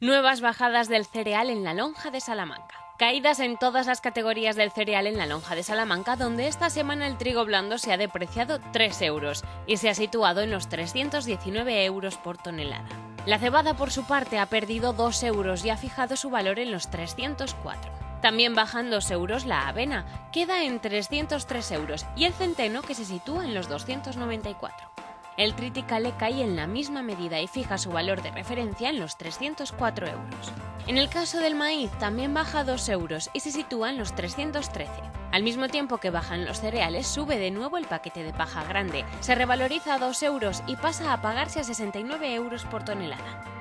Nuevas bajadas del cereal en la lonja de Salamanca. Caídas en todas las categorías del cereal en la lonja de Salamanca, donde esta semana el trigo blando se ha depreciado 3 euros y se ha situado en los 319 euros por tonelada. La cebada, por su parte, ha perdido 2 euros y ha fijado su valor en los 304. También bajan 2 euros la avena, queda en 303 euros, y el centeno, que se sitúa en los 294. El triticale cae en la misma medida y fija su valor de referencia en los 304 euros. En el caso del maíz también baja 2 euros y se sitúa en los 313. Al mismo tiempo que bajan los cereales, sube de nuevo el paquete de paja grande, se revaloriza a 2 euros y pasa a pagarse a 69 euros por tonelada.